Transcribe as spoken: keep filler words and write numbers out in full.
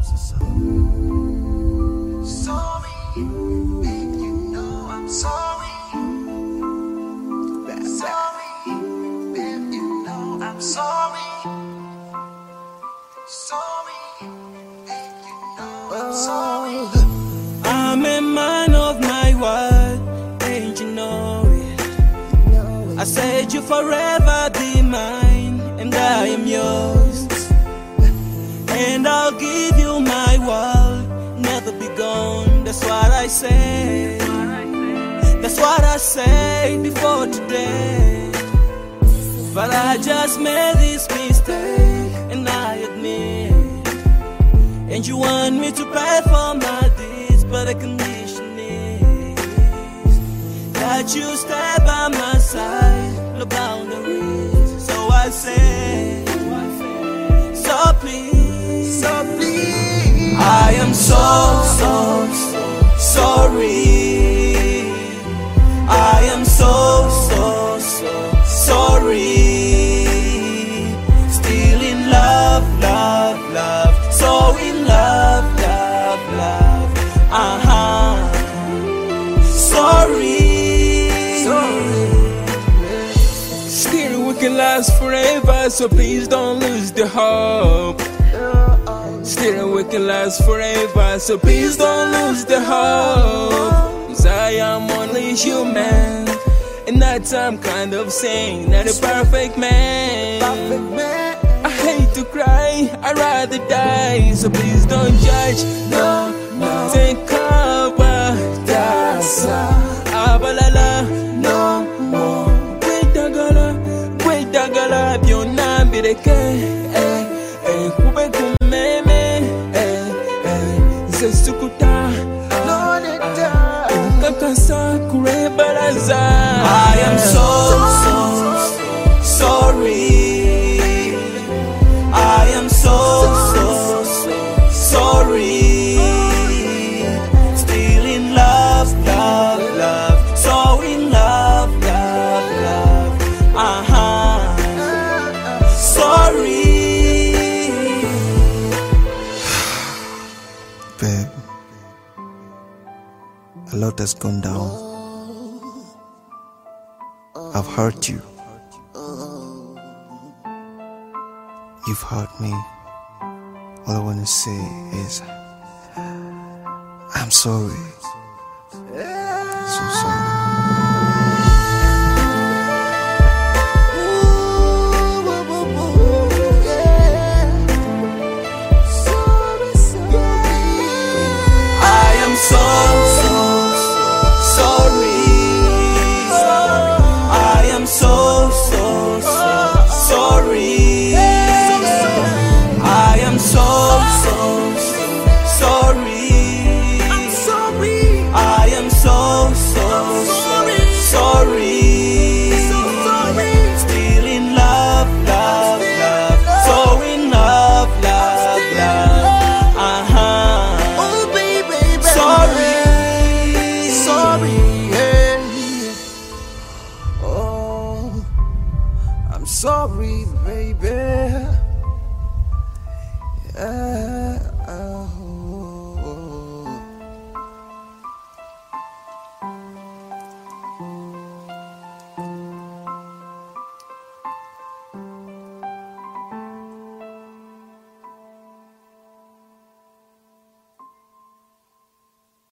Sorry, babe, you know I'm sorry. Sorry, babe, you know I'm sorry. Sorry, babe, you know I'm sorry. I'm a man of my word, and you know it. I said you forever be mine, and I am yours. And I'll give you my world, never be gone. That's what I say. That's what I say before today. But I just made this mistake, and I admit. And you want me to pay for my deeds, but the condition is that you stay by my side, no boundaries. So I say, so please, So please, I am so, so, so sorry. I am so, so, so sorry. Still in love, love, love. So in love, love, love. Uh-huh. Sorry. Still we can last forever, so please don't lose the hope. Still we can last forever, so please don't lose the hope. 'Cause I am only human, and that's I'm kind of saying, not a perfect man. perfect man. I hate to cry, I'd rather die, so please don't judge. No, no. Take cover, that's abalala. No more. Wait, dagala, wait, dagala, byonna mbireke. Eh, eh, kube kumeme. Eh, eh, nze sukuta. I am so, so, so sorry. I am so, so, so sorry. Still in love, love, love. So in love, love, love. Uh-huh. Sorry. Babe, a lot has gone down. I've hurt you. You've hurt me. All I want to say is I'm sorry. So sorry. I am so, so, so sorry. I am so, so, so sorry. I am so, so, so sorry. I'm sorry. I am so, so, sorry. sorry. So sorry. Still in love, love, love. So in love, love, love. Uh-huh. Oh baby, baby. Sorry. Sorry. Yeah. Oh, I'm sorry, baby. Yeah.